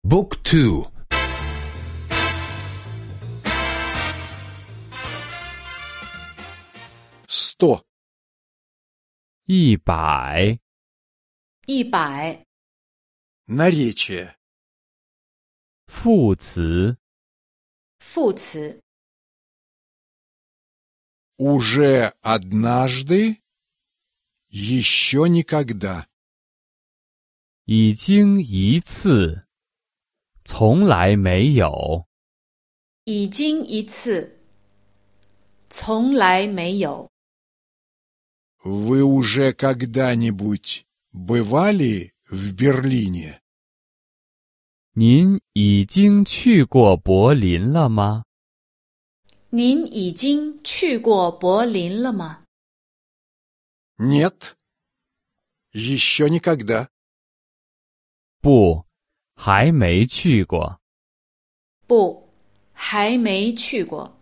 Book 2 100. 100 100 Наречие. 副词， 副词 Уже однажды, еще никогда. 已经一次，从来没有。 已经一次，从来没有。 Вы уже когда-нибудь бывали в Берлине? 您已经去过柏林了吗？ 您已经去过柏林了吗？ Нет, еще никогда. 不，还没去过。 不，还没去过。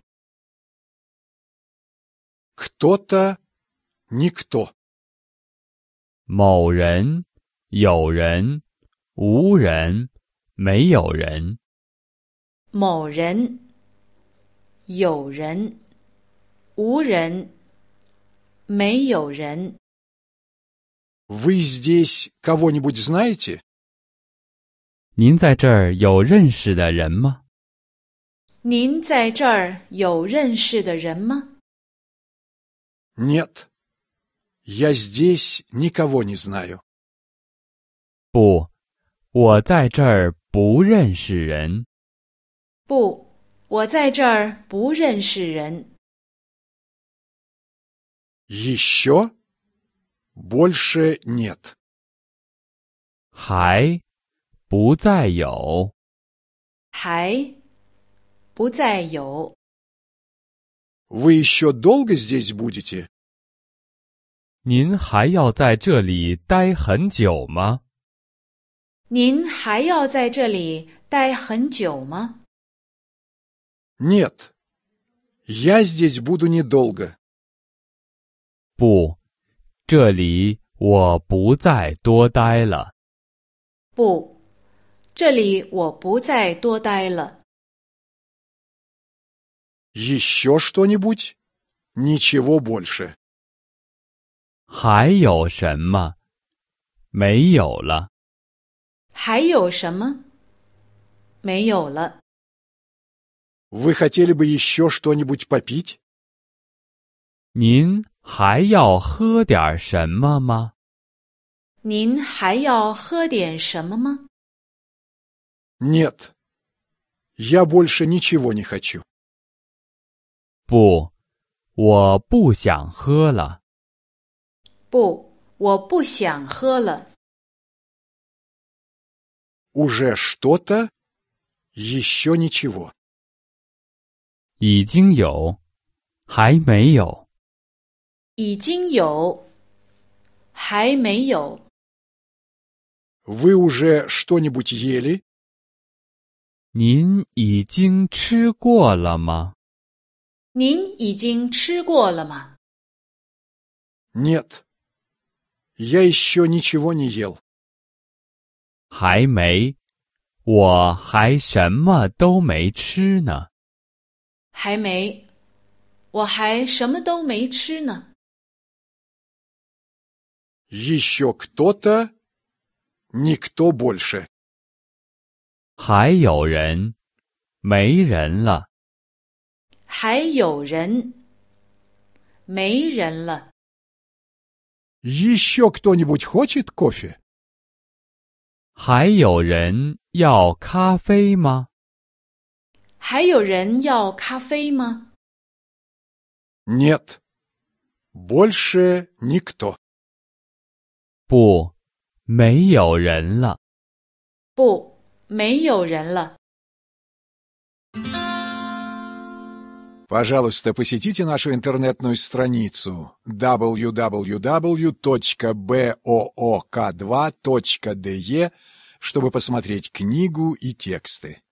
Кто-то, никто. 某人、有人、无人、没有人。 某人、有人、无人、没有人。 Вы здесь кого-нибудь знаете? 您在这儿有认识的人吗？ 您在这儿有认识的人吗？ Нет, я здесь никого не знаю. 不，我在这儿不认识人。 不，我在这儿不认识人。 Еще? Больше нет. 还不再有。 还不再有。 Вы еще долго здесь будете? 您还要在这里待很久吗？ 您还要在这里待很久吗？ Нет, я здесь буду недолго. 不，这里我不再多待了。 不，这里我不再多待了。 Еще что-нибудь? Ничего больше. 还有什么？没有了。 还有什么？没有了。 Вы хотели бы еще что-нибудь попить? 您还要喝点什么吗？ 您还要喝点什么吗？ Нет, я больше ничего не хочу. 不，我不想喝了。 不，我不想喝了。 Уже что-то? Еще ничего. 已经有，还没有。 已经有，还没有。 Вы уже что-нибудь ели? 您已经吃过了吗？ 您已经吃过了吗？ Нет, я еще ничего не ел. 还没，我还什么都没吃呢。 还没，我还什么都没吃呢。 Еще кто-то? Никто больше. 还有人，没人了。 还有人，没人了。 Еще кто-нибудь хочет кофе? 还有人要咖啡吗？ 还有人要咖啡吗？ Нет, больше никто. 不，没有人了。 不，没有人了。 Пожалуйста, посетите нашу интернетную страницу www.book2.de, чтобы посмотреть книгу и тексты.